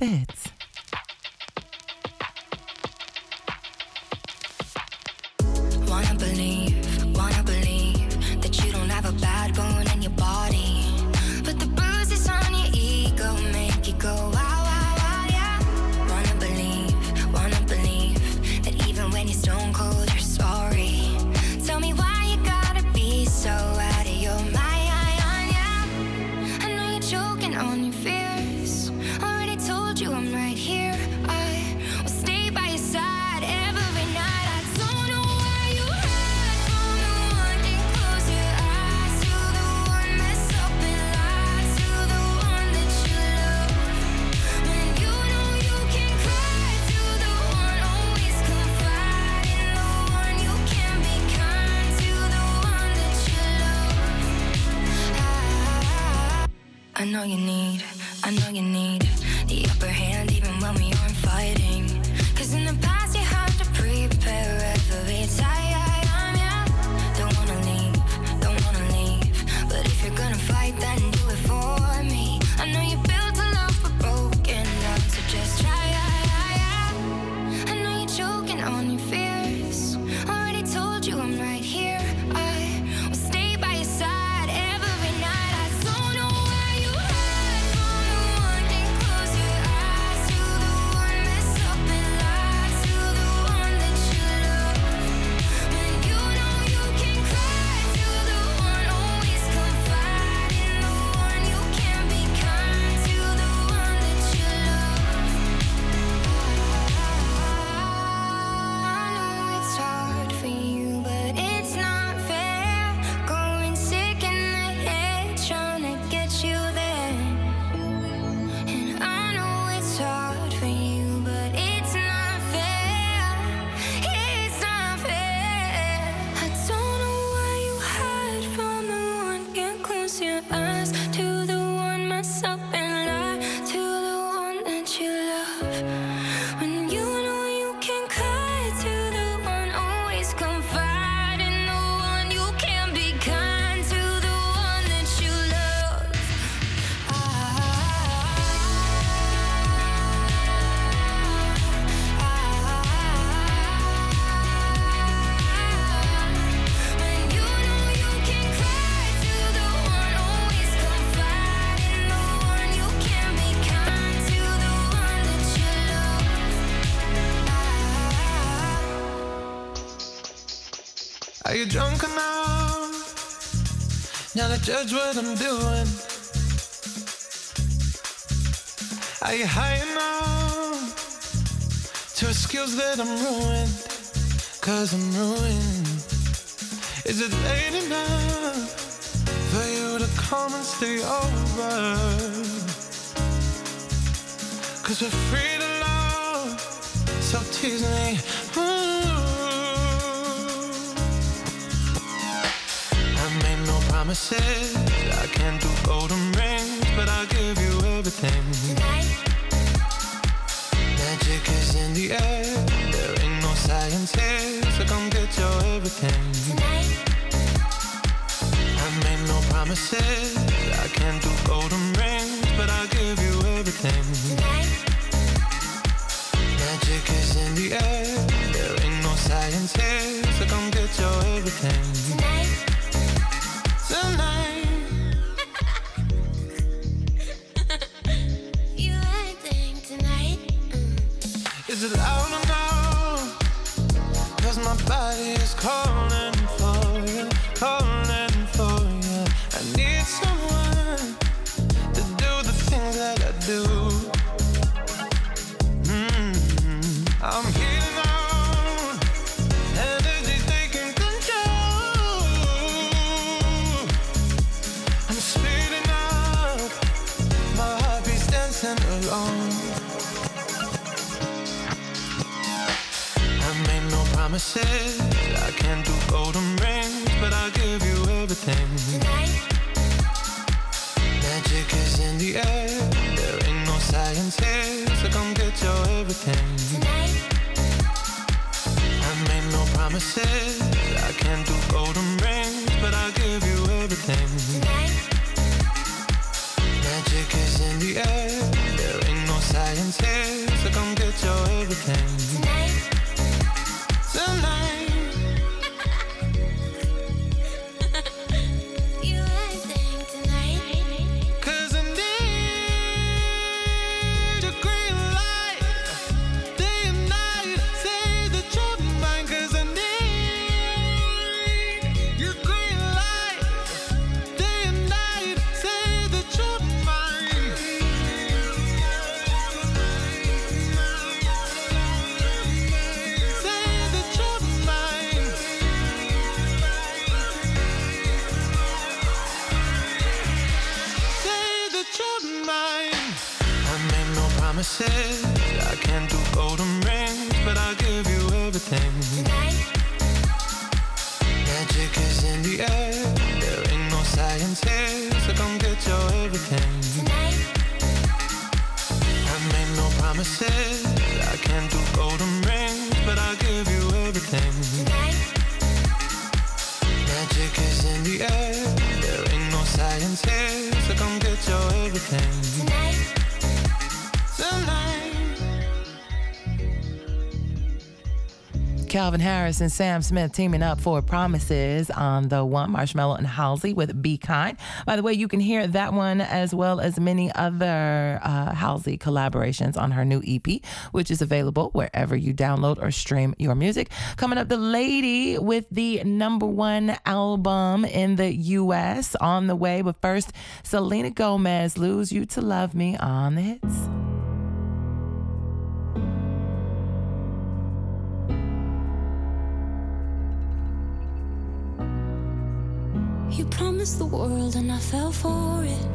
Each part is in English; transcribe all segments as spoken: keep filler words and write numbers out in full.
בהץ. Wanna believe, wanna believe that you don't have a bad bone in your body, but the bruises on your ego make you go wow, wow, wow, yeah. Wanna believe, wanna believe that even when you're stone cold, you're sorry. Tell me why you gotta be so out of your mind, yeah. I know you're choking on your fears. Already told you I'm right here. I will stay by your side every night. I don't know where you hide from the one that close your eyes to the one mess up and lie to the one that you love. When you know you can cry to the one always confide in the one you can be kind to the one that you love. I, I know you need, I know you need the upper hand even when we aren't fighting. Cause in the past you had to prepare every time, yeah. Don't wanna leave, don't wanna leave, but if you're gonna fight then do it for me. I know you built a love but broken love, so just try, I know you're choking on your fears. Already told you I'm right here. I will stay by your side every night. I don't know where you hide from the one that close your eyes to the one mess up and lie to the one that you love. When you know you can cry to the one always confide in the one you can be kind to the one that you love. I know it's hard for you, but it's not fair. Going sick in the head, trying to get you there. And I know it's hard for you, but it's not fair. It's not fair. I don't know why you hide from the one. Can't close your eyes to the one mess up and lie to the one that you love. When you know you can cry to the one always confide in the one you can be kind to the one that you love. When you know you can cry to the one always confide in the one you can be kind to the one that you love. Are you drunk enough now to judge what I'm doing? Are you high enough to excuse that I'm ruined? Cause I'm ruined. Is it late enough for you to come and stay over? Cause we're free to love, so tease me. Ooh. I made no promises, I can't do golden rings, but I'll give you everything. Tonight, Magic is in the air, there ain't no science here, so come get your everything. tonight, I made no promises, I can't do golden rings, but I'll give you everything. tonight, Magic is in the air, there ain't no science here, so come get your everything. tonight. Tonight, You acting tonight. is it loud or no? Cause my body is calling for you, calling for you. I need someone to do the things that I do. Mm, I'm healing on, energy taking control. I'm speeding up, my heartbeat's dancing alone. I made no promises, I can't do golden rings, but I'll give you everything. Tonight, Magic is in the air, there ain't no science here, so come get your everything. tonight, I made no promises, I can't do golden rings, but I'll give you everything. tonight, Magic is in the air, there ain't no science here, so come get your everything. Tonight. Tonight. You everything tonight. Cause I need a green light, day and night, say that you're mine. Cause I need your green light, day and night, say that you're mine. Say that you're mine. Say that you're mine. I made no promises, I can't do golden rings, but I'll give you everything. Tonight. Magic is in the air, there ain't no science here, so come get your everything. Tonight. I made no promises, I can't do golden rings, but I'll give you everything. Tonight. Magic is in the air, there ain't no science here, so come get your everything. Tonight. Tonight. Calvin Harris and Sam Smith teaming up for Promises on the one. Marshmello and Halsey with Be Kind. By the way, you can hear that one as well as many other uh, Halsey collaborations on her new E P, which is available wherever you download or stream your music. Coming up, the lady with the number one album in the U S on the way. But first, Selena Gomez, Lose You to Love Me on the hits. You promised the world and I fell for it.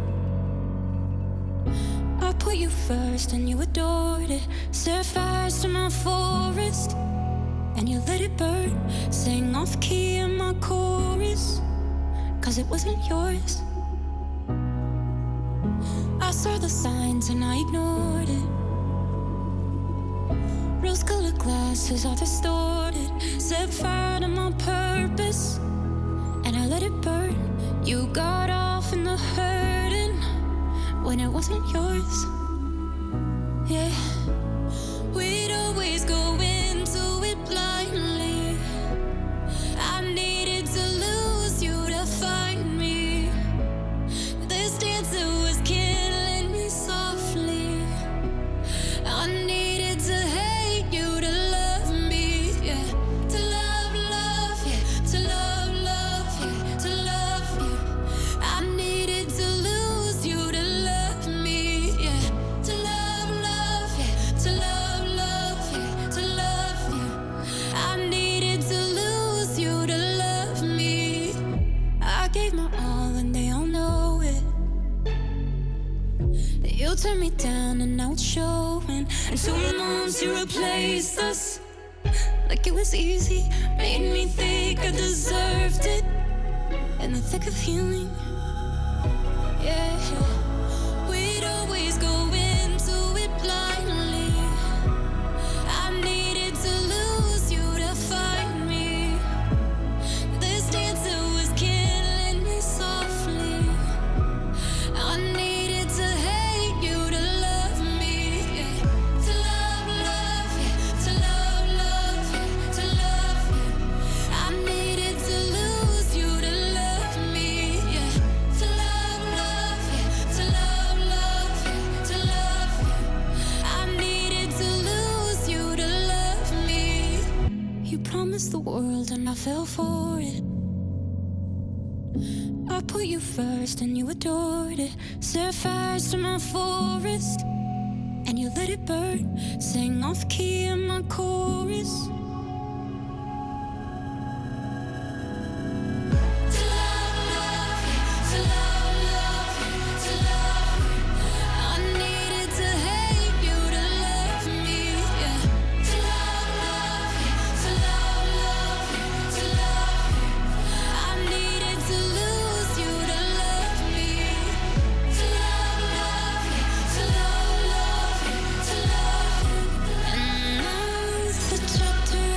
I put you first and you adored it. Set fires to my forest and you let it burn. Sang off key in my chorus, cause it wasn't yours. I saw the signs and I ignored it. Rose-colored glasses are distorted. Set fire to my purpose and I let it burn. You got off in the hurting when it wasn't yours. Yeah, we'd always go into it blindly. I needed to lose you to find me. This dancer was killing me softly. I needed to hate you to love me. Yeah, to love, love, yeah, to love, love, yeah, to love you. I needed to lose you to love me. Yeah, to love, love, yeah, to love, love, yeah, to love you. I needed to lose you to love me. I gave my all and they all know it. You turned me down and now it's showing. And two months you replaced us like it was easy. Made me think I deserved it in the thick of healing. Yeah, we'd always go into it blindly. I needed to lose you to find me. This dancer was killing me softly. I needed to hate you to love me. Yeah, to love, love, yeah, to love, love, yeah, to love you. I needed to lose you to love me. Yeah, to love, love, yeah, to love, love, yeah, to love you. I needed to lose you to love me. You promised the world and I fell for it. I put you first and you adored it. Set fires to my forest and you let it burn. Sang off key in my chorus. To love, love, yeah, to love, love, yeah, to love you. I needed to hate you to love me. Yeah, to love, love, yeah, to love, love, yeah, to love you. I needed to lose you to love me. To love, love, yeah, to love, love, yeah, to love you. And now the chapter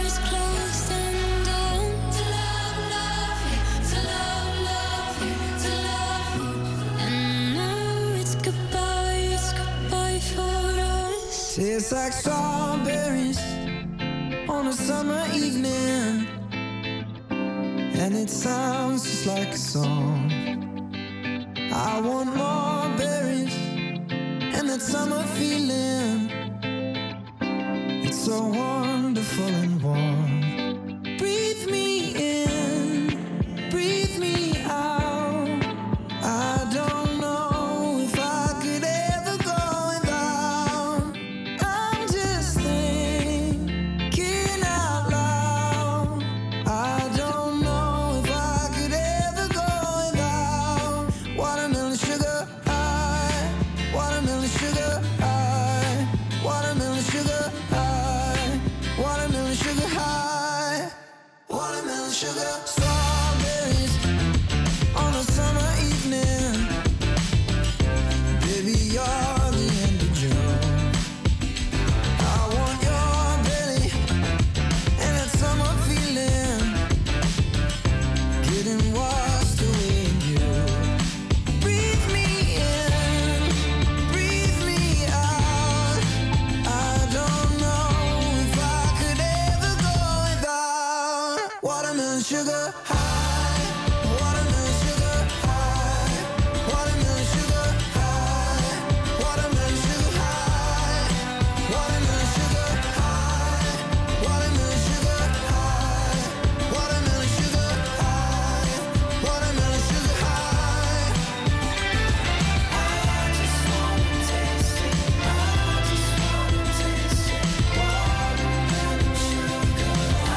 Tastes like strawberries on a summer evening, and it sounds just like a song. I want more berries and that summer feeling. It's so wonderful and warm. Breathe me in, breathe me out. I don't know if I could ever go without. I'm just thinking out loud. I don't know if I could ever go without watermelon sugar high, watermelon sugar high, watermelon sugar high, watermelon sugar high, watermelon sugar. Strawberries on a summer evening. Baby, you're the end of June. I want your belly and that summer feeling, getting washed away in you. Breathe me in, breathe me out. I don't know if I could ever go without watermelon sugar high, watermelon sugar high, watermelon sugar high, watermelon sugar high, watermelon sugar high, watermelon sugar high, watermelon sugar high, watermelon sugar high. I just wanna taste it. I just wanna taste it. Watermelon sugar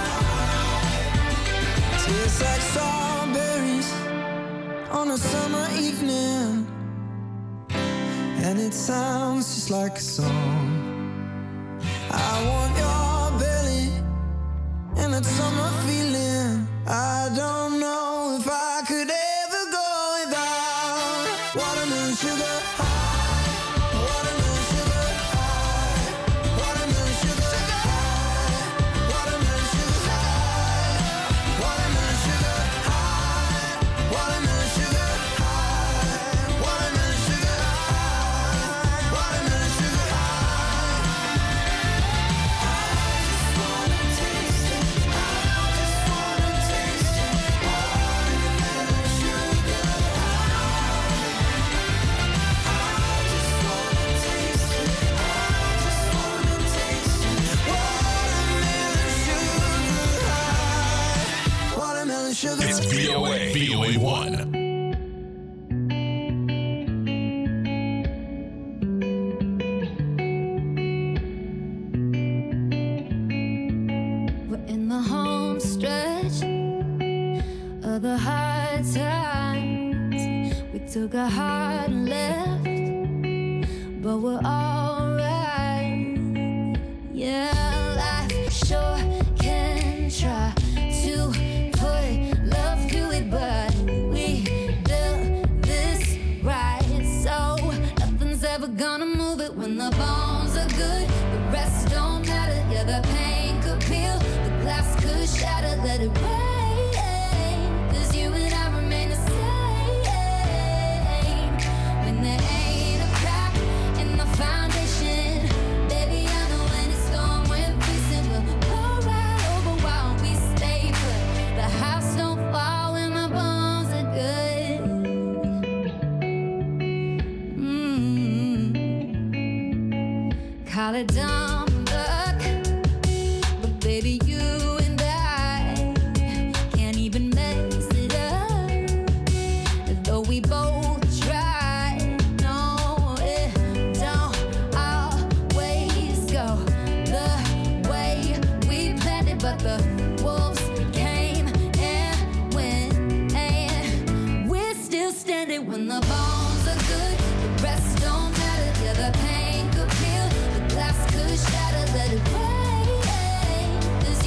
high. Tastes like strawberries on a summer evening, and it sounds just like a song. I want your belly and that summer feeling. I don't know if I could ever go without watermelon sugar high, watermelon sugar high, watermelon sugar high, watermelon sugar high, watermelon sugar high, watermelon sugar high, watermelon sugar high, watermelon sugar high. I just wanna taste it. I just wanna taste it. Watermelon sugar high. I just wanna taste it. I just wanna taste it. Watermelon sugar high. Watermelon sugar. It's V O A. V O A one. We're in the home stretch of the hard times. We took a hard left, but we're alright. Yeah, life sure can try to put love through it, but we built this right, so nothing's ever gonna move it. When the bones are good, the rest don't matter. Yeah, the pain could peel, the glass could shatter. Let it rain, 'cause you and I remain the same. When there ain't a crack in the foundation, baby, I know when it's storm we're facing, we'll pour right over while we stay put. The house don't fall when my bones are good. Mm. Call it dumb luck, but baby, you and I can't even mess it up. Though we both try, no, it don't always go the way we planned it. But the wolves came and went, and we're still standing. When the bones are good, the rest don't matter. Yeah, the pain could peel, the glass could shatter. Let it rain, 'cause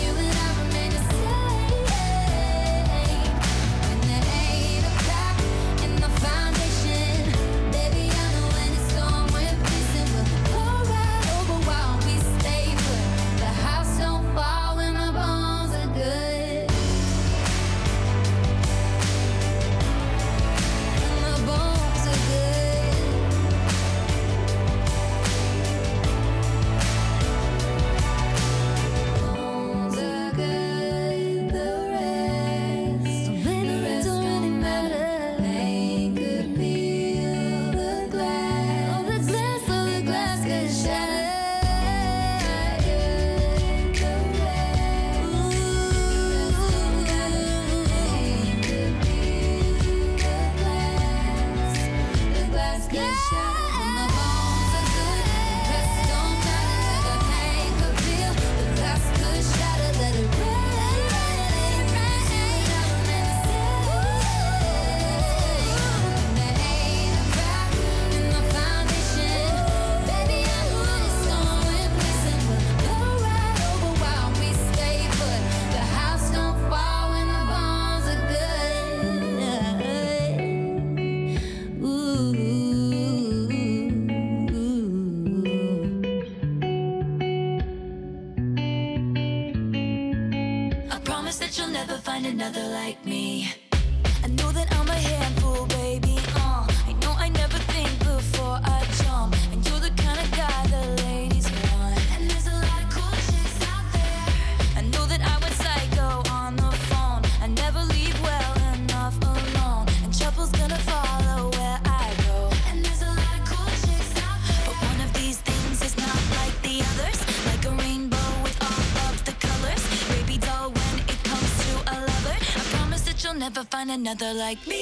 find another like me. I know that I'm a handful, baby. Uh, I know I never think before I jump, and you're the kind of guy the ladies want. And there's a lot of cool chicks out there. I know that I went psycho on the phone. I never leave well enough alone, and trouble's gonna follow where I go. And there's a lot of cool chicks out there, but one of these things is not like the others. Like a rainbow with all of the colors. Baby doll, when it comes to a lover, I promise that you'll never find another like me.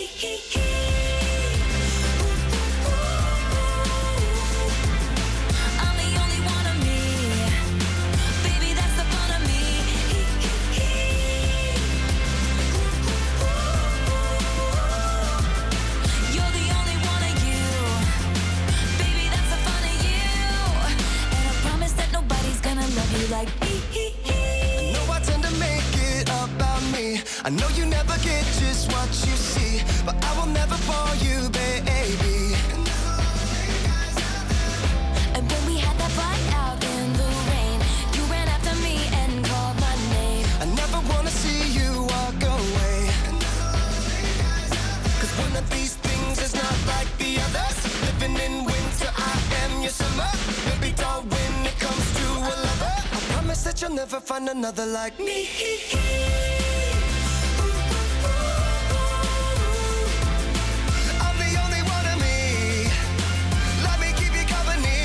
I'm the only one of me. Baby, that's the fun of me. You're the only one of you. Baby, that's the fun of you. And I promise that nobody's gonna love you like me. I know I tend to make it about me. I know you never get just what you see, but I will never bore you, baby. And when we had that fight out in the rain, you ran after me and called my name. I never wanna see you walk away. Cause one of these things is not like the others. Living in winter, I am your summer. Baby doll, when it comes to a lover, I promise that you'll never find another like me. I'm the only one of me. Let me keep you company.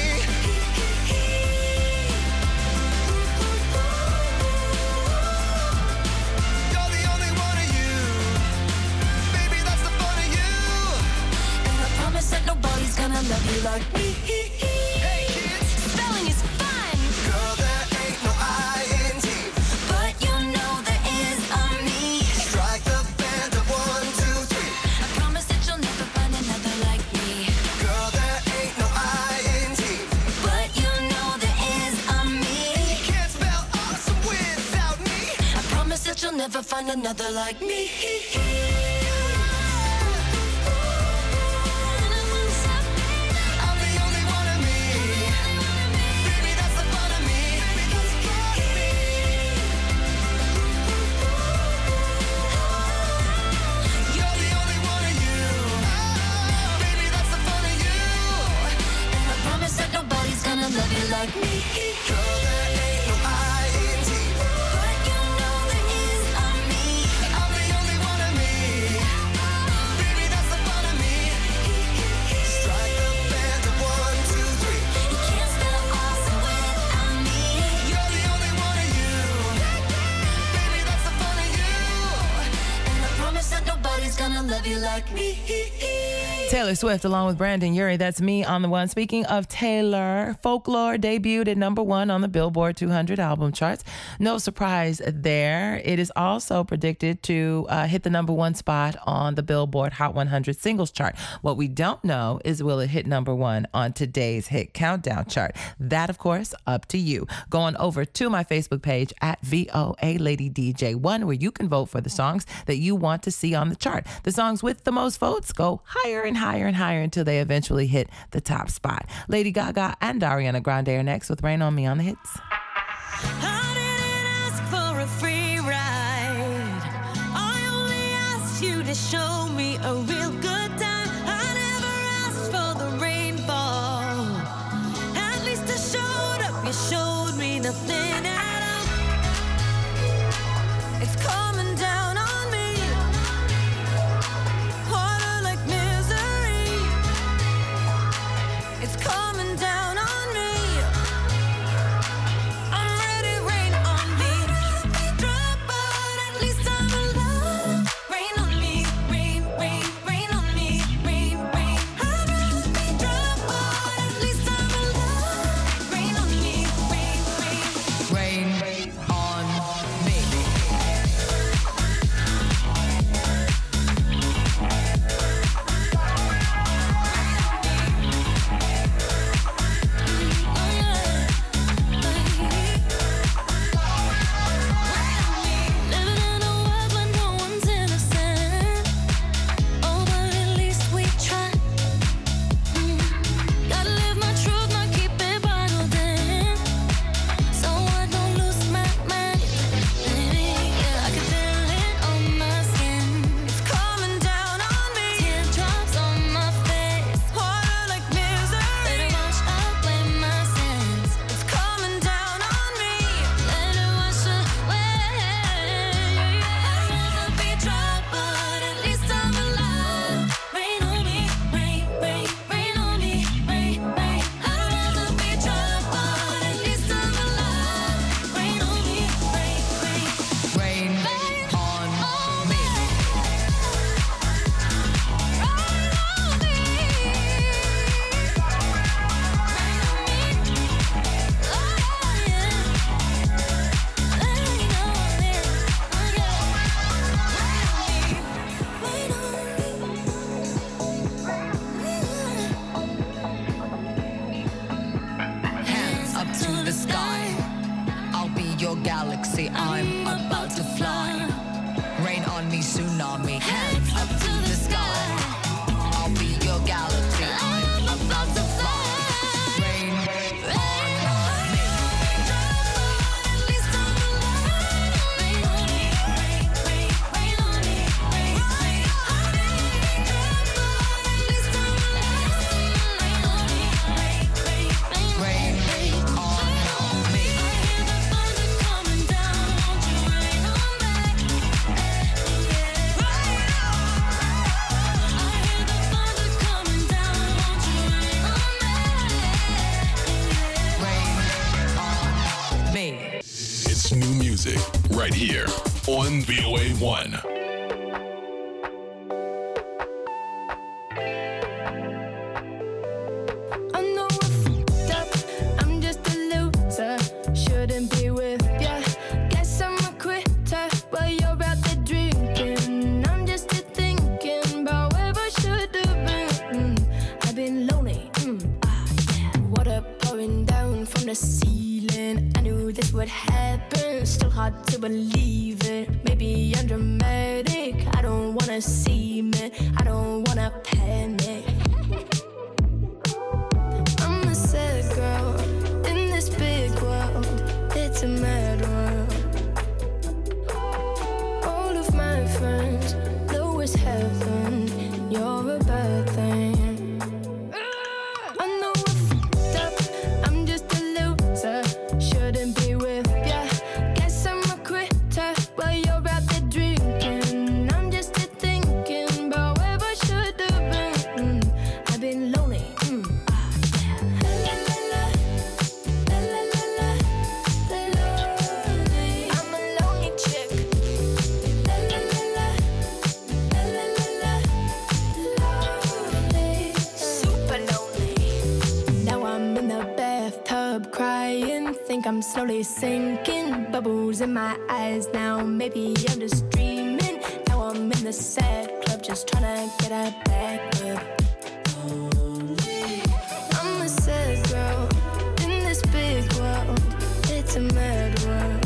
You're the only one of you. Baby, that's the fun of you. And I promise that nobody's gonna love you like me. Hey kids, Spelling is fun, girl, there ain't no I N T. but you know there is a me. Strike the band of one, two, three. I promise that you'll never find another like me. Girl, there ain't no I N T. But you know there is a me. Can't spell awesome without me. I promise that you'll never find another like me. I'm the only one of me. Baby, that's the fun of me. You're the only one of you. Baby, that's the fun of you. And I promise that nobody's gonna love you like me. Girl, there ain't no I N T. But you know there is a me. I'm the only one of me. Baby, that's the fun of me. Strike the band of one, two, three. You can't spell awesome without me. You're the only one of you. Baby, that's the fun of you. And I promise that nobody's gonna love you like me. Taylor Swift along with Brandon Urie. That's me on the one. Speaking of Taylor, Folklore debuted at number one on the Billboard two hundred album charts. No surprise there. It is also predicted to uh, hit the number one spot on the Billboard Hot one hundred singles chart. What we don't know is will it hit number one on today's hit countdown chart. That, of course, up to you. Going over to my Facebook page at V O A Lady D J one, where you can vote for the songs that you want to see on the chart. The songs with the most votes go higher and higher and higher until they eventually hit the top spot. Lady Gaga and Ariana Grande are next with Rain on Me on the hits. I didn't ask for a free ride. I only asked you to show me a real good time. I never asked for the rainfall. At least I showed up. You showed me nothing at all. It's coming down on me. Harder like misery. It's coming down on me. I'm ready, rain on me. We drop, but at least I'm alive. Rain on me, rain, rain, rain on me, rain, rain. I'd rather be drop, but at least I'm alive. Rain on me, rain, rain. galaxy. I'm about to fly. Rain on me, tsunami. Hands up to the sky. I'll be your galaxy. I'm about to fly. Rain on me. At least I'm alive. Rain on me, rain, rain, rain on me, rain, rain on me. At least I'm alive. Rain on me, rain, rain, rain, Rain on me. I hear the thunder coming down. Won't you rain on me? Yeah. I hear the thunder coming down. Won't you rain on me? Rain on me. It's new music right here on V O A one. I know I fucked up. I'm just a loser. Shouldn't be with ya. Guess I'm a quitter. While you're out there drinking, I'm just here thinking about where I should have been. Mm, I've been lonely. Mm, ah, yeah. Water pouring down from the ceiling. I knew this would happen. Still hard to believe it. Maybe I'm dramatic. I don't wanna seem it. I don't wanna panic. I'm a sad girl in this big world. It's a mad world. All of my friends know it's heaven. You're a bad thing. I know I fucked up. I'm just a loser. Shouldn't be with ya. Guess I'm a quitter. While you're out there drinking, I'm just here thinking about where I should have been. Mm, I've been lonely. Mm, ah, yeah. La, la, la, la, la, la, la, la, lonely. I'm a lonely chick. La, la, la, la, la, la, la, la, lonely. Super lonely. Now I'm in the bathtub crying. Think I'm slowly sinking. Bubbles in my eyes now. Maybe I'm just dreaming. Now I'm in the sad club, just trying to get a back up. I'm a sad girl in this big world. It's a mad world.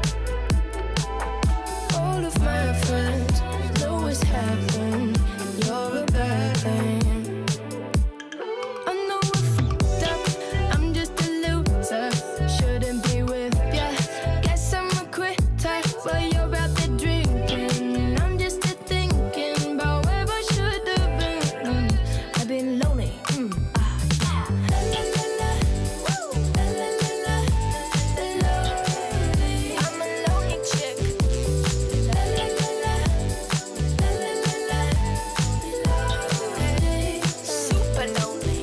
All of my friends know it's happened. You're a bad thing. I know I fucked up. I'm just a loser. Shouldn't be with ya. Guess I'm a quitter. While you're out there drinking, I'm just here thinking about where I should have been. Mm, I've been lonely. Mm, ah, yeah. La, la, la, la. Woo. La, la, la, la. Lonely. I'm a lonely chick. La, la, la, la. La, la, la, la. Lonely. Super lonely.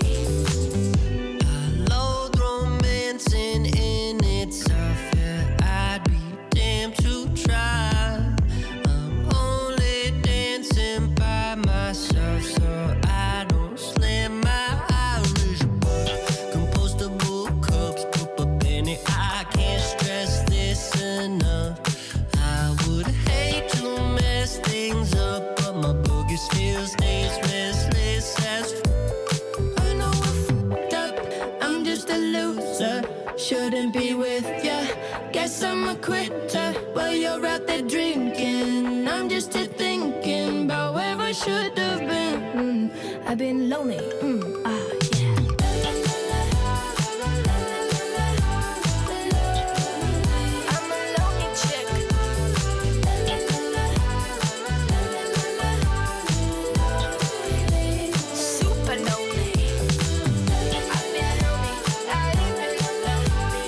Loathe romancing in itself, yeah, I'd be damned to try. I'm only dancing by myself, so I don't slam my Irish bar. Compostable cups, pop a penny, I can't stress this enough. I would hate to mess things up, but my boogie still stays restless as I know I fucked up. I'm just a loser. Shouldn't be with ya. Guess I'm a quitter. While you're out there drinking, I'm just here thinking about where I should have been. Mm, I've been lonely. Mm, ah, yeah. La, la, la, la, la, la, la, la, I'm a lonely chick. La, la, la, la, la, la, la, la, lonely. Super lonely. I've been lonely. I've been lonely.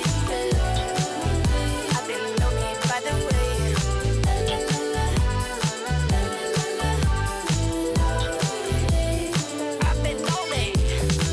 I've been lonely by the way. La, la, la, la, la, la, la, lonely. I've been lonely.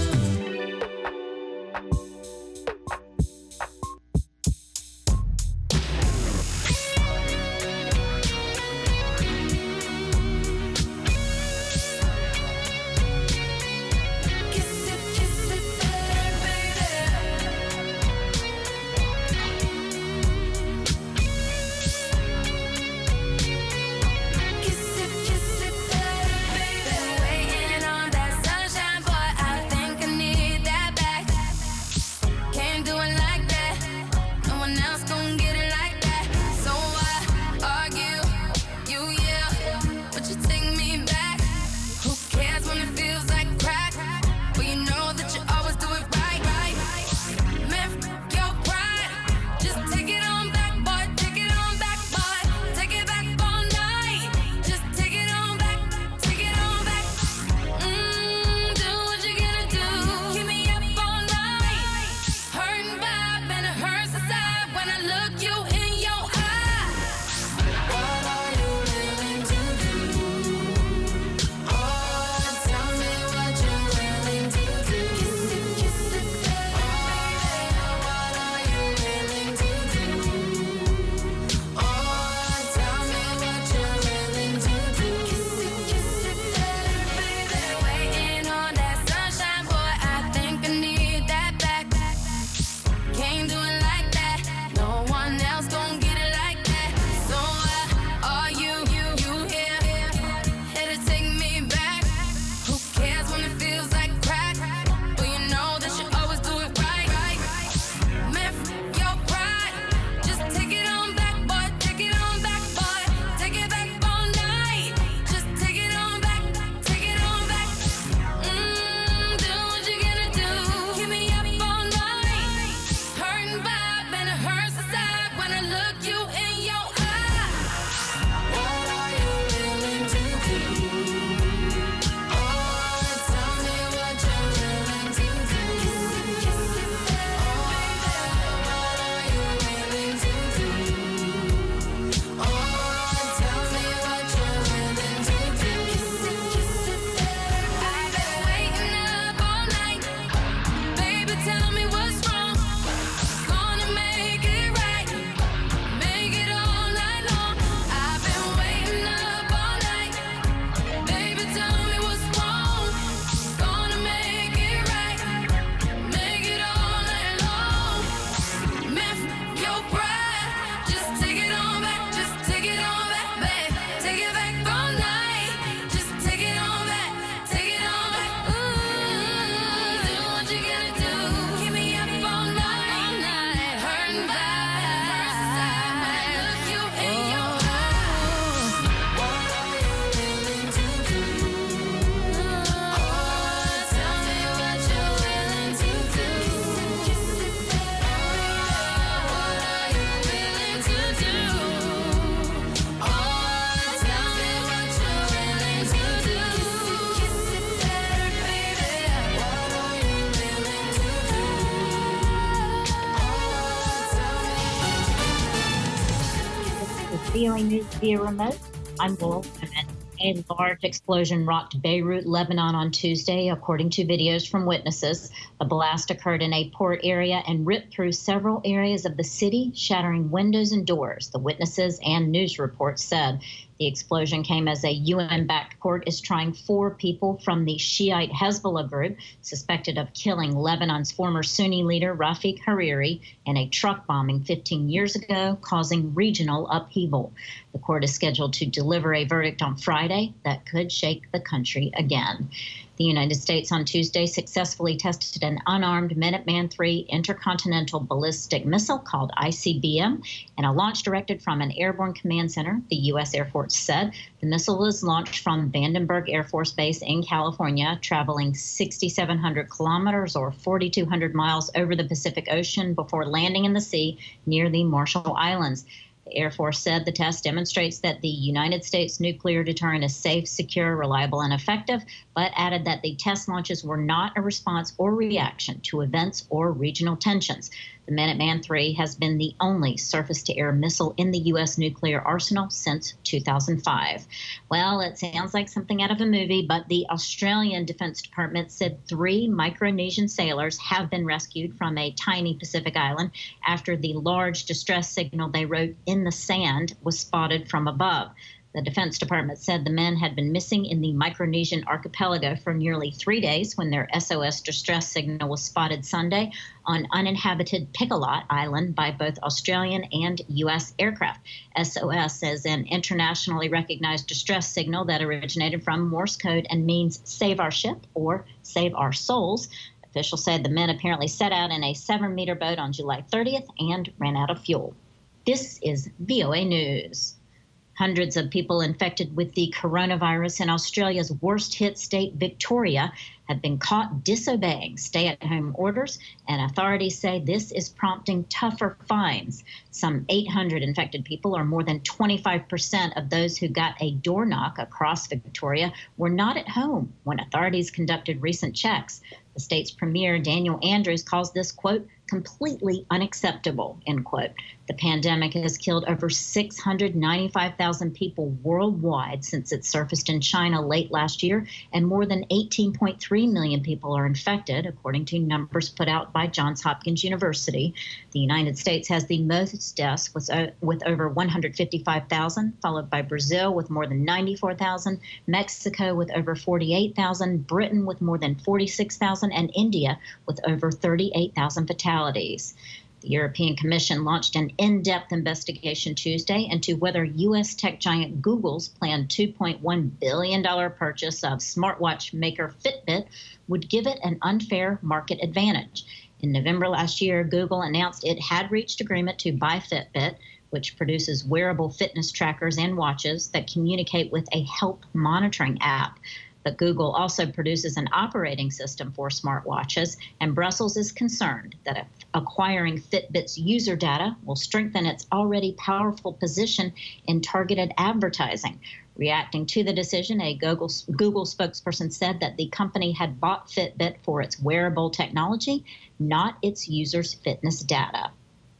V O A News via remote. I'm Laurel Bowman. A large explosion rocked Beirut, Lebanon on Tuesday, according to videos from witnesses. The blast occurred in a port area and ripped through several areas of the city, shattering windows and doors, the witnesses and news reports said. The explosion came as a U N-backed court is trying four people from the Shiite Hezbollah group suspected of killing Lebanon's former Sunni leader Rafik Hariri in a truck bombing fifteen years ago, causing regional upheaval. The court is scheduled to deliver a verdict on Friday that could shake the country again. The United States on Tuesday successfully tested an unarmed Minuteman three intercontinental ballistic missile called I C B M in a launch directed from an airborne command center, the U S Air Force said. The missile was launched from Vandenberg Air Force Base in California, traveling six thousand seven hundred kilometers or four thousand two hundred miles over the Pacific Ocean before landing in the sea near the Marshall Islands. The Air Force said the test demonstrates that the United States nuclear deterrent is safe, secure, reliable, and effective, but added that the test launches were not a response or reaction to events or regional tensions. The Minuteman three has been the only surface-to-air missile in the U S nuclear arsenal since two thousand five. Well, it sounds like something out of a movie, but the Australian Defence Department said three Micronesian sailors have been rescued from a tiny Pacific island after the large distress signal they wrote in the sand was spotted from above. The Defense Department said the men had been missing in the Micronesian archipelago for nearly three days when their S O S distress signal was spotted Sunday on uninhabited Picolot Island by both Australian and U S aircraft. S O S is an internationally recognized distress signal that originated from Morse code and means save our ship or save our souls. Officials said the men apparently set out in a seven-meter boat on July thirtieth and ran out of fuel. This is V O A News. Hundreds of people infected with the coronavirus in Australia's worst-hit state, Victoria, have been caught disobeying stay-at-home orders, and authorities say this is prompting tougher fines. Some eight hundred infected people, or more than twenty-five percent of those who got a door knock across Victoria, were not at home when authorities conducted recent checks. The state's premier, Daniel Andrews, calls this, quote, completely unacceptable, end quote. The pandemic has killed over six hundred ninety-five thousand people worldwide since it surfaced in China late last year, and more than eighteen point three million people are infected, according to numbers put out by Johns Hopkins University. The United States has the most deaths with, uh, with over one hundred fifty-five thousand, followed by Brazil with more than ninety-four thousand, Mexico with over forty-eight thousand, Britain with more than forty-six thousand, and India with over thirty-eight thousand fatalities. The European Commission launched an in-depth investigation Tuesday into whether U S tech giant Google's planned two point one billion dollars purchase of smartwatch maker Fitbit would give it an unfair market advantage. In November last year, Google announced it had reached agreement to buy Fitbit, which produces wearable fitness trackers and watches that communicate with a health monitoring app. But Google also produces an operating system for smartwatches, and Brussels is concerned that acquiring Fitbit's user data will strengthen its already powerful position in targeted advertising. Reacting to the decision, a Google, Google spokesperson said that the company had bought Fitbit for its wearable technology, not its users' fitness data.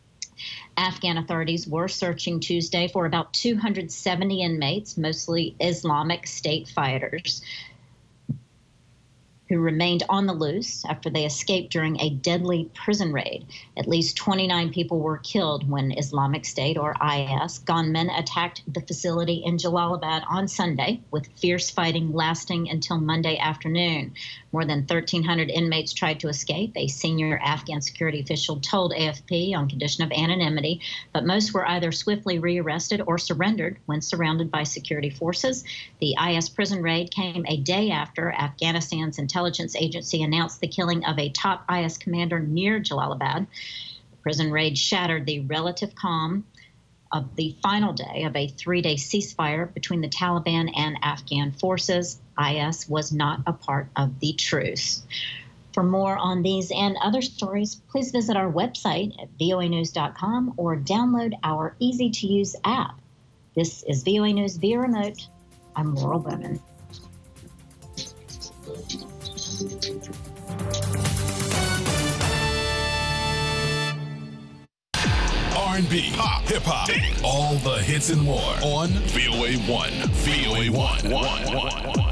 Afghan authorities were searching Tuesday for about two hundred seventy inmates, mostly Islamic State fighters, who remained on the loose after they escaped during a deadly prison raid. At least twenty-nine people were killed when Islamic State, or I S, gunmen attacked the facility in Jalalabad on Sunday, with fierce fighting lasting until Monday afternoon. More than thirteen hundred inmates tried to escape, a senior Afghan security official told A F P on condition of anonymity, but most were either swiftly rearrested or surrendered when surrounded by security forces. The I S prison raid came a day after Afghanistan's intelligence agency announced the killing of a top I S commander near Jalalabad. The prison raid shattered the relative calm of the final day of a three-day ceasefire between the Taliban and Afghan forces. I S was not a part of the truce. For more on these and other stories, please visit our website at V O A news dot com or download our easy-to-use app. This is V O A News via remote. I'm Laurel Bowman. Are and B, pop, hip hop, all the hits and more on V O A one. V O A one. one, one, one.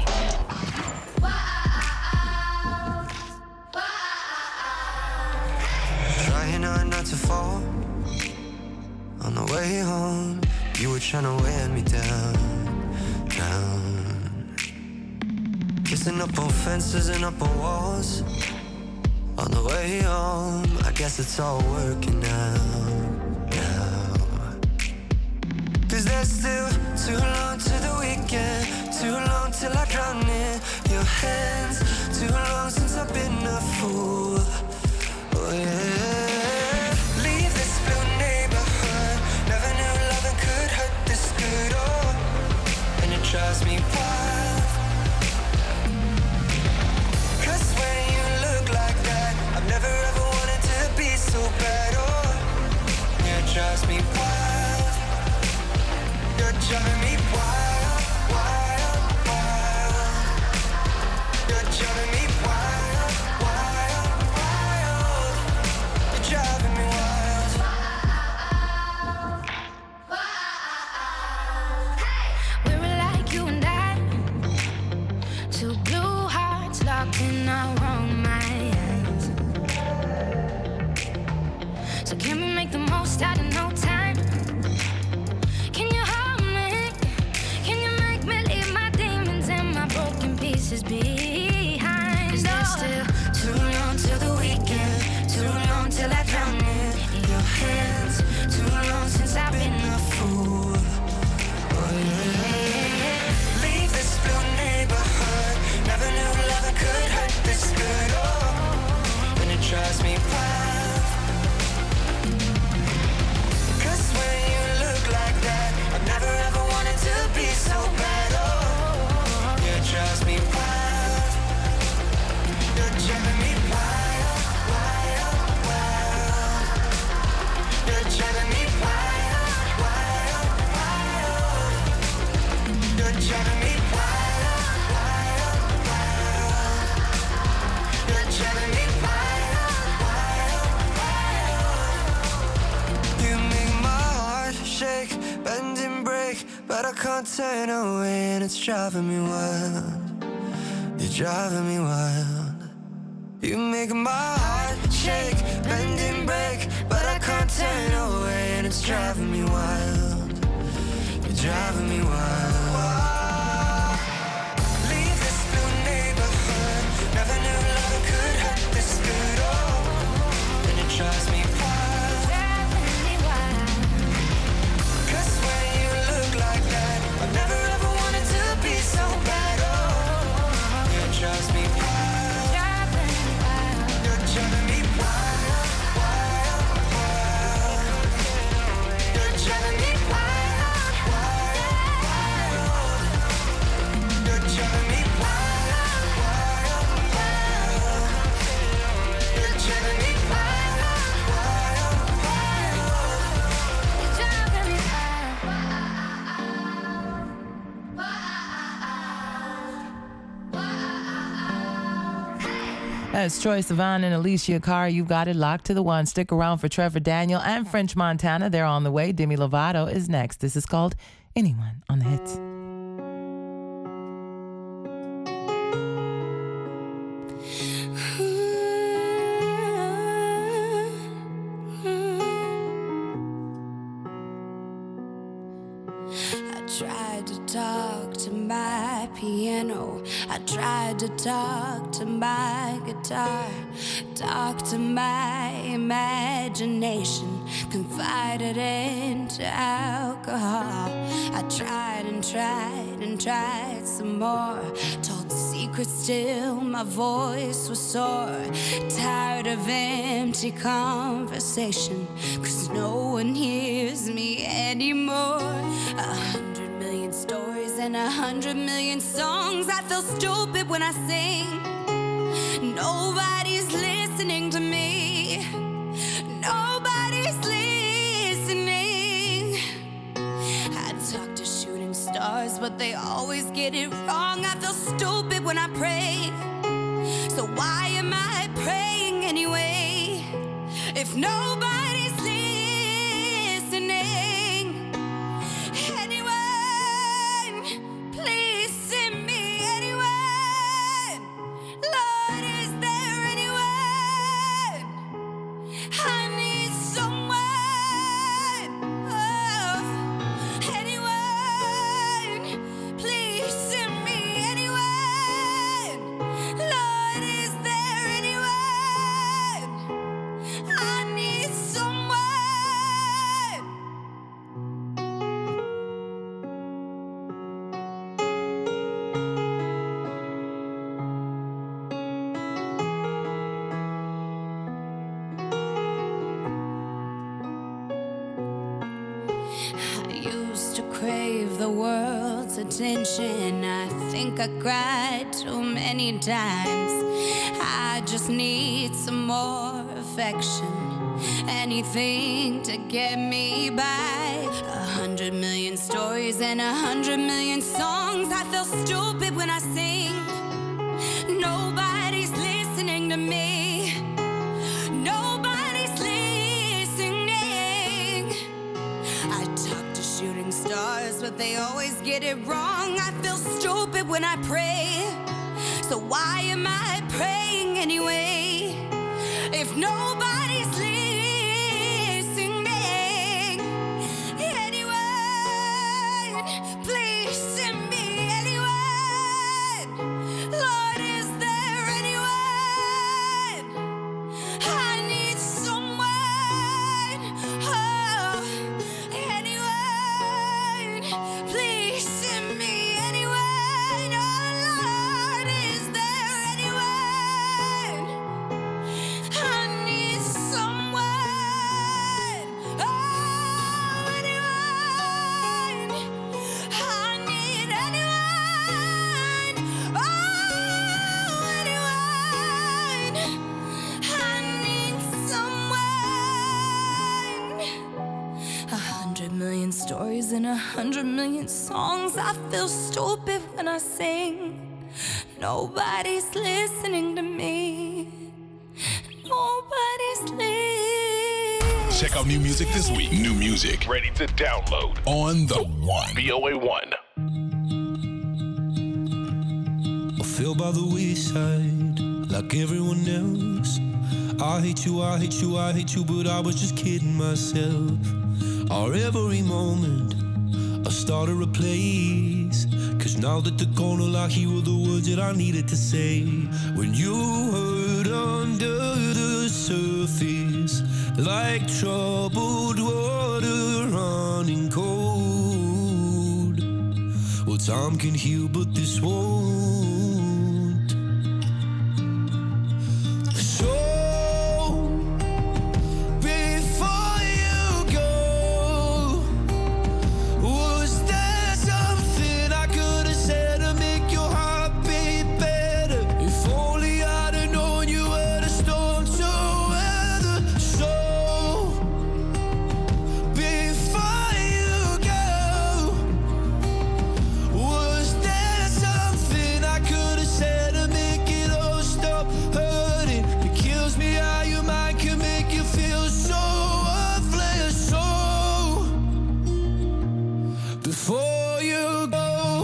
Trying hard not to fall. On the way home, you were trying to wear me down, down. Kissing up on fences and up on walls. On the way home, I guess it's all working out now. Cause there's still too long to the weekend, too long till I drown in your hands, too long since I've been a fool. Oh yeah. Leave this blue neighborhood, never knew loving could hurt this good. Oh, and it drives me wild. Cause when you look like that, I've never ever wanted to be so bad. Oh, yeah, it drives me wild. You're driving me wild, wild, wild. You're driving me wild, wild, wild. You're driving me wild. We were like you and I, two blue hearts locked in our own minds. So can we make the most out of no time? Can you hold me? Can you make me leave my demons and my broken pieces behind? Is there still too long till the weekend? Too long till I drown in your hands. Too long since I've been a fool. Oh yeah. Leave this blue neighborhood, never knew loving could hurt this good. Oh, and it drives me wild. Cause when you look like that, I've never ever wanted to be so bad. Oh, yeah, it drives me wild. You're driving me wild, wild, wild. You're driving me wild, wild, wild. You're driving me wild, wild, wild. You're driving me wild, wild, wild. You make my heart shake, bend and break, but I can't turn away, and it's driving me wild. You're driving me wild. You make my heart shake, bend and break, but I can't turn away, and it's driving me wild. You're driving me wild. Leave this blue neighborhood, never knew loving could hurt this good. Oh, and it drives me wild. Driving me wild. Cause when you look like that, I've never ever wanted to be so bad. Oh, yeah, it drives me wild. Driving me wild. You're driving me wild, wild, wild. You're driving me wild, wild, wild. You're driving me wild, wild, wild. You're driving me wild, wild, wild. Driving me That's Troye Sivan and Alicia Carr. You got it locked to the one. Stick around for Trevor Daniel and French Montana. They're on the way. Demi Lovato is next. This is called Anyone on the Hits. I tried to talk to my piano. I tried to talk to my guitar. Talk to my imagination. Confided into alcohol. I tried and tried and tried some more. Told secrets till my voice was sore. Tired of empty conversation, 'cause no one hears me anymore. A hundred million stories and a hundred million songs. I feel stupid when I sing. Nobody's listening to me. Nobody's listening. I talk to shooting stars, but they always get it wrong. I feel stupid when I pray. So why am I praying anyway? If nobody's listening. to crave the world's attention. I think I cried too many times. I just need some more affection. Anything to get me by. A hundred million stories and a hundred million songs. I feel stupid when I sing. Nobody's listening to me. Nobody's listening. I talk to shooting stars, but they always get it wrong. I feel stupid when I pray. So why am I praying anyway? If nobody's listening. Please send me anyone. Lord, is there anyone? I need someone. Oh, anyone. Please send me anyone. Oh, Lord, is there anyone? I need someone. Oh, anyone. I need anyone. Oh, anyone. I need someone. A hundred million stories and a hundred million songs. I feel stupid when I sing. Nobody's listening to me. Nobody's listening. Check out new music this week. New music ready to download on the One. V O A one. I fell by the wayside like everyone else. I hate you, I hate you, I hate you, but I was just kidding myself. Our every moment I started a place. Cause now that they're gone, all I hear were the words that I needed to say. When you hurt under the surface, like troubled water running cold. Well, time can heal, but this won't. So before you go, was there something I could have said to make your heart beat better? If only I'd have known you were the storm to weather. So before you go, was there something I could have said to make it all stop hurting? It kills me how your mind can make you feel so worthless. So before you go,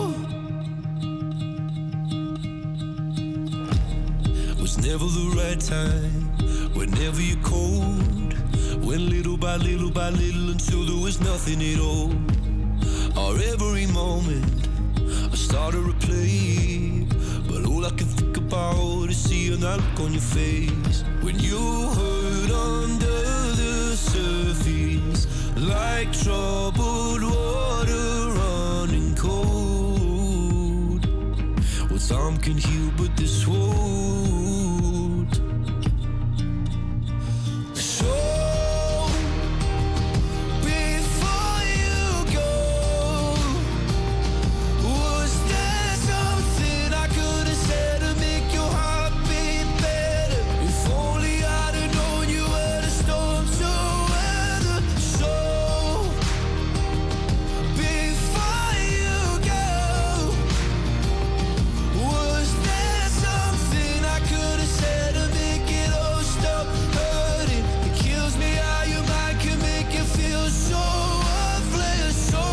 was never the right time, whenever you're cold. Went little by little by little until there was nothing at all. Our every moment I started to replay, but all I can think about is seeing that look on your face. When you hurt under the surface, like troubled water running cold. Well, time can heal, but this won't. So before you go, was there something I could have said to make your heart beat better? If only I'd have known you were the storm to weather. So before you go, was there something I could have said to make it all stop hurting? It kills me how your mind can make you feel so worthless. So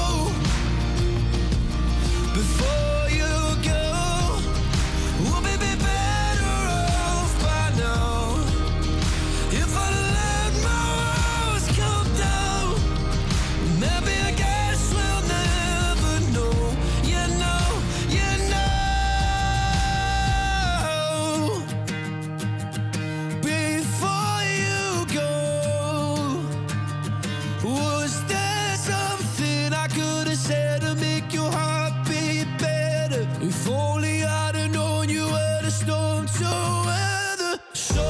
before you go, we'll be be better off by now. If I let my walls come down, maybe I guess we'll never know. You know, you know. Before you go, was there something I could have said to make your heart beat better? If only I'd have known you were the storm to weather. So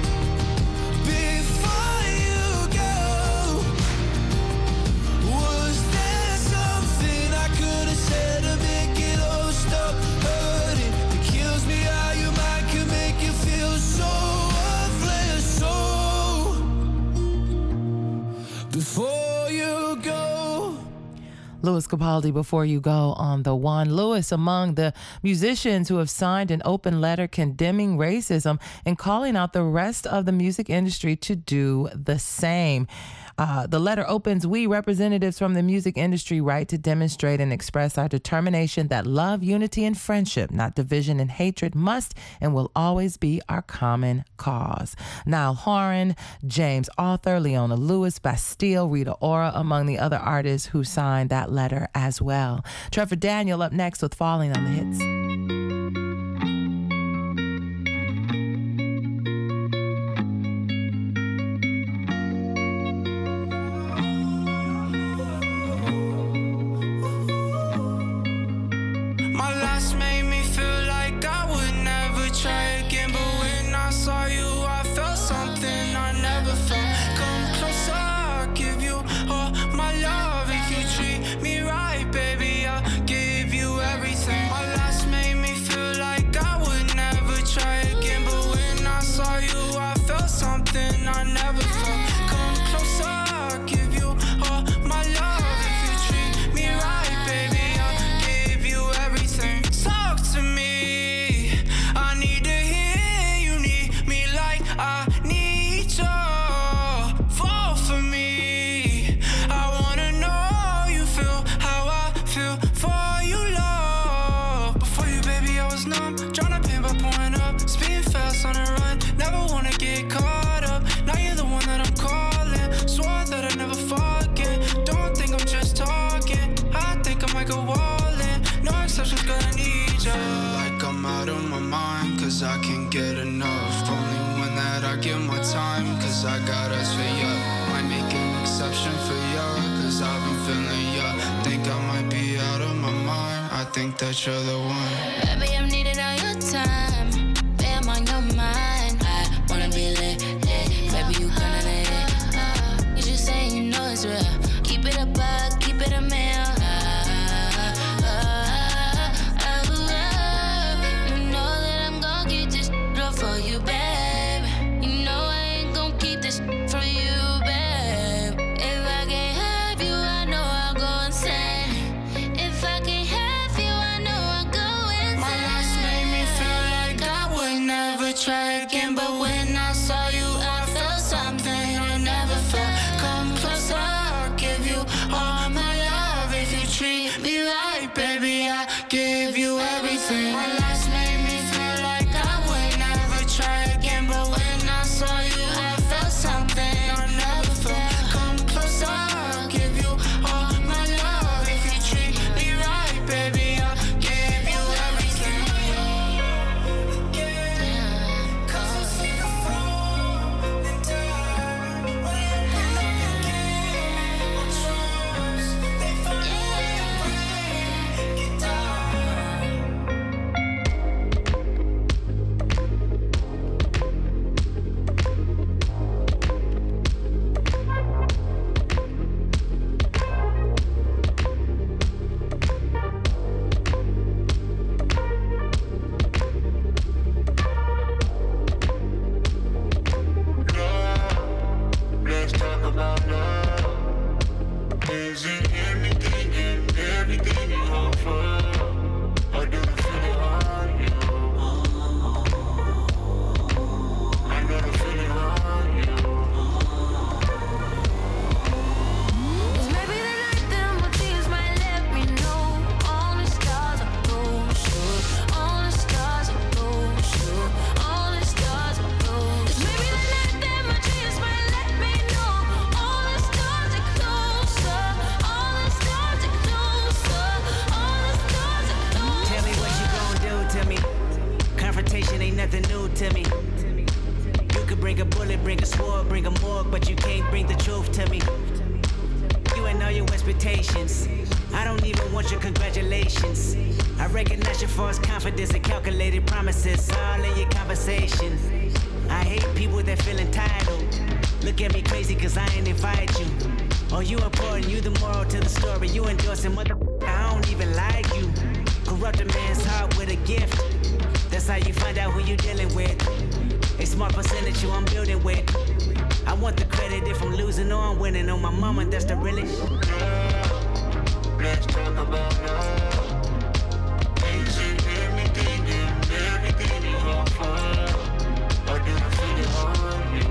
before you go, was before you go. Louis Capaldi, Before You Go on the One. Louis among the musicians who have signed an open letter condemning racism and calling out the rest of the music industry to do the same. Uh, the letter opens, "We, representatives from the music industry, write to demonstrate and express our determination that love, unity, and friendship, not division and hatred, must and will always be our common cause." Niall Horan, James Arthur, Leona Lewis, Bastille, Rita Ora, among the other artists who signed that letter as well. Trevor Daniel up next with Falling on the Hits. I got us for ya. Might make an exception for ya, cause I've been feeling ya. Think I might be out of my mind. I think that you're the one. Baby, I'm needing all your time. Baby, I'm on your mind. I wanna be lit, lit. Baby, you gonna lit. You just say you know it's real. Keep it a buck, keep it a meal. For you, babe. You know I ain't gon' keep this for you, babe. If I can't have you, I know I'll go insane. If I can't have you, I know I'll go insane. My last made me feel like I would never try again, but when I saw you, I felt something I never felt. Come closer, I'll give you all my love. If you treat me right, baby, I give you everything. My last made me feel like I would never try again, but when I saw you, I felt something I never felt. Come closer, I'll give you all my love. If you treat me right, baby, I'll give you everything. Yeah, cause I'm sick of falling down. When I pull up again, my trust, they finally break it down. Let's talk about love. Is it anything and everything you offer? Or do you feel it on you? I know the feeling on you. Cause maybe the night that my tears might let me know. All the stars are closer. All the stars are closer. All the stars are closer. Maybe the night that my tears might let me know. All the stars are closer. All the stars are closer. All the stars are closer. Tell me what you gon' do to me. Confrontation ain't nothing new to me. You could bring a bullet, bring a sword, bring a morgue, but you can't bring the truth to me. You ain't all your expectations. I don't even want your congratulations. I recognize your false confidence and calculated promises all in your conversation. I hate people that feel entitled. Look at me crazy cause I ain't invite you. Oh, you important, you the moral to the story. You endorsing motherfucker, I don't even like you. Corrupt a man's heart with a gift. That's how you find out who you dealing with. A smart percentage you I'm building with. I want the credit if I'm losing or I'm winning. On my mama, that's the realest. Let's talk about love. Is it everything and everything you offer? Or do I feel it on you?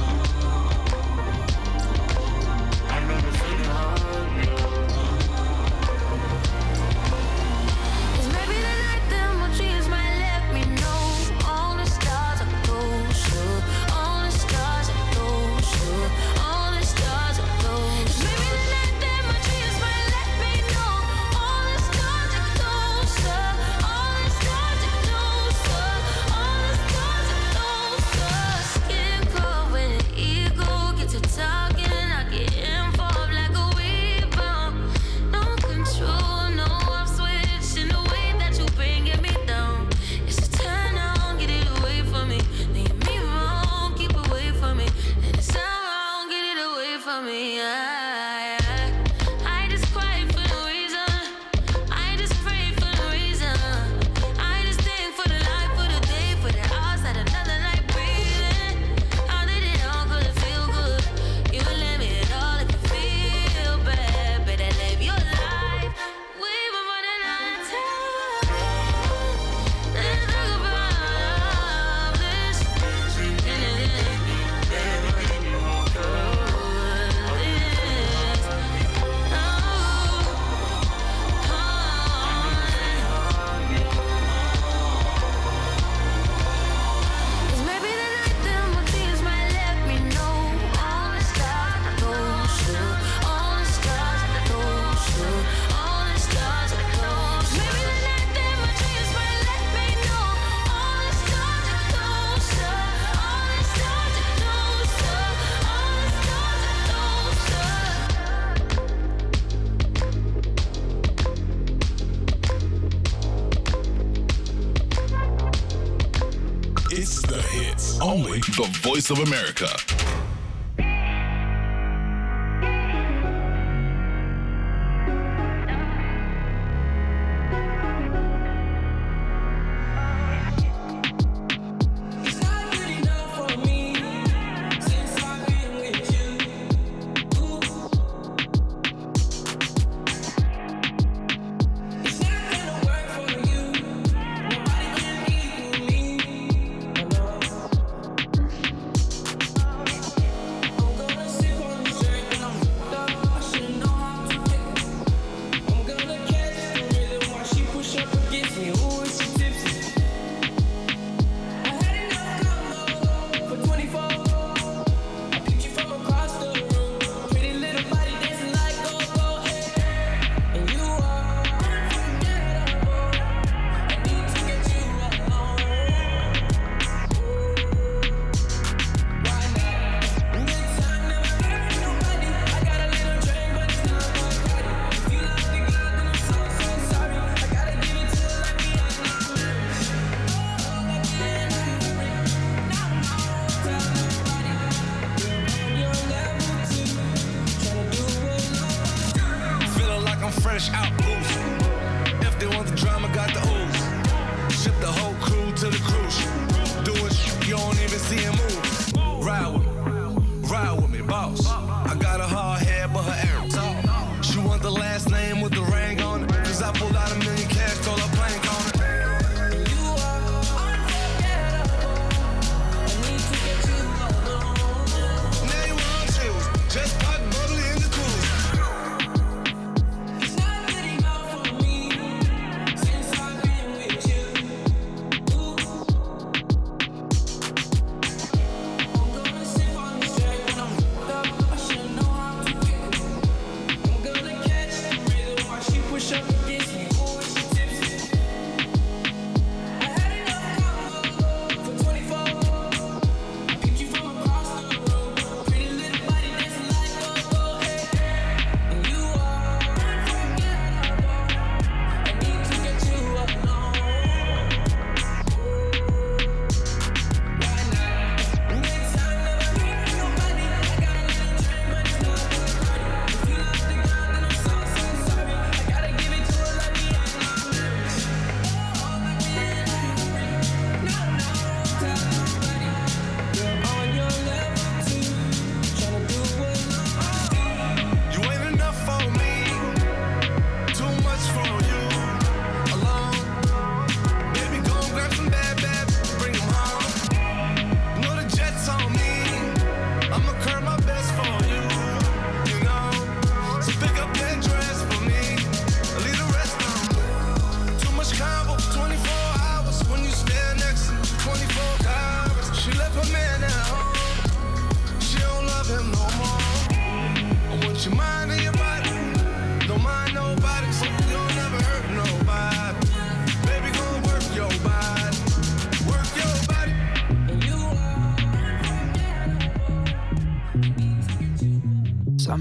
I know the feeling on you. Cause maybe the night that my dreams might let me know all the stars are closer, all the stars are closer, all the stars are closer. Cause maybe the night that my dreams might let me know all the stars are closer, all the stars are closer, all the stars are closer. Skin cold when the ego gets to talking, I get involved like a weed bomb. No control, no off switch in the way that you bringing me down. It's a turn on, get it away from me. Leave me wrong, keep away from me. And it's wrong, get it away from me. I, I, I just cry for no reason. I just pray for no reason. I just think for the life, for the day, for the hours that another night breathing. How did it all go to feel good? You let me at all if you feel bad. Better live your life way before the night time. Let's talk about all this. Cause maybe the night that my dreams might let me know all the stars are closer, all the stars are closer, all the stars are closer. Maybe the night that my dreams might let me know all the stars are closer, all the stars are closer, all the It's the hits. Only the Voice of America. Feeling like I'm fresh out oozing. If they want the drama, got the ooze. Ship the whole crew to the cruise. Doing shit you don't even see him move. Ride with me, ride with me, boss. I got a hard head, but her air talk. She want the last name with the ring on it. Cause I pulled out a million cash, told her plank on it. Now you want chills, just pop bubbly in the cruise. It's not good enough for me since I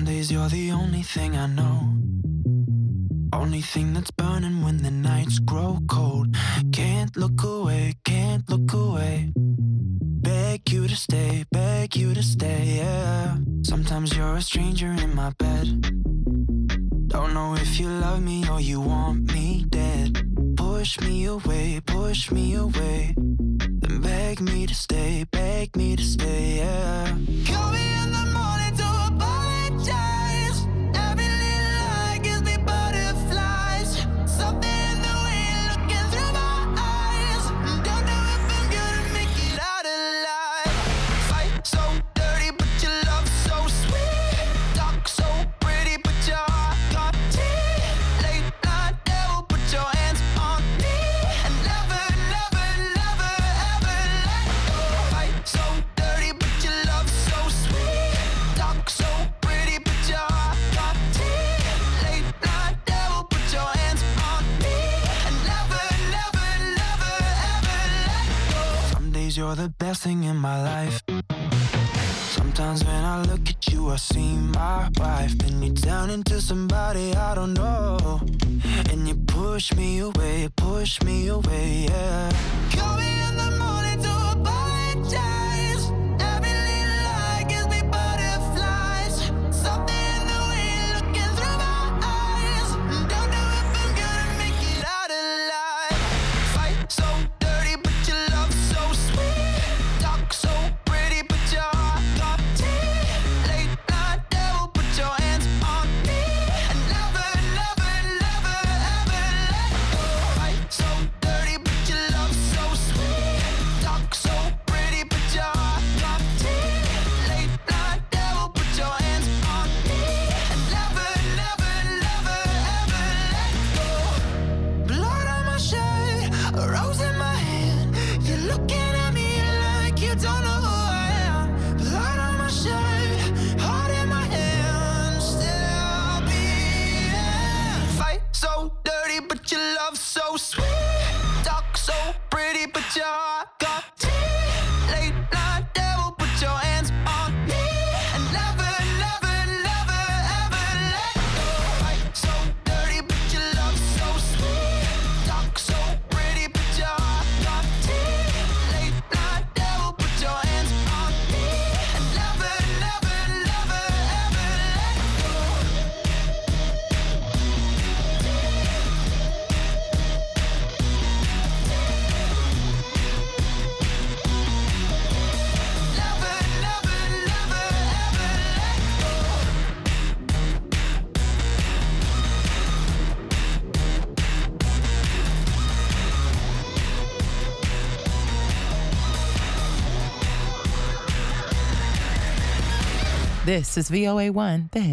Some days you're the only thing I know. Only thing that's burning when the nights grow cold. Can't look away, can't look away. Beg you to stay, beg you to stay, yeah. Sometimes you're a stranger in my bed. Don't know if you love me or you want me dead. Push me away, push me away. Then beg me to stay, beg me to stay, yeah. Call me in the morning to apologize. Every little lie gives me butterflies. Something in the way you're looking through my eyes. Don't know if I'm gonna make it out alive. Fight so dirty, but your love so sweet. Talk so pretty, but your heart got teeth. Late night devil, put your hands on me. And never, never, never, ever let go. Fight so dirty, but your love so sweet. Talk so pretty, but your heart got teeth. Late night devil, put your hands on me. And never, never, never, ever let go. Some days you're the best thing in my life. Sometimes when I look at you, I see my wife. Then you turn into somebody I don't know. And you push me away, push me away, yeah. Call me in the morning to apologize. Every little lie gives me butterflies. Something in the way you're looking through my eyes. Don't know if I'm gonna make it out alive. Fight so dirty, but your love so sweet. Talk so pretty, but your heart got teeth. Late night devil, put your hands on me. And never, never, never, ever let go. Fight so dirty, but your love so sweet. Talk so pretty, but your heart got teeth. Late night devil, put your hands on me. And never, never, never, ever let go. Blood on my shirt, a rose in my hand. You're looking at me like you don't know who I am. Blood on my shirt, heart in my hand. Still I'll be here. Fight so dirty, but your love so sweet. Talk so pretty, but your heart got teeth. Late night devil, put your hands on me. And never, never, never, ever let go. Fight so dirty, but your love so sweet. Talk so pretty, but your heart got teeth. Late night devil, put your hands on me. And never, never, never, ever let go. Never, never, never, ever let go. This is V O A one, The Hits.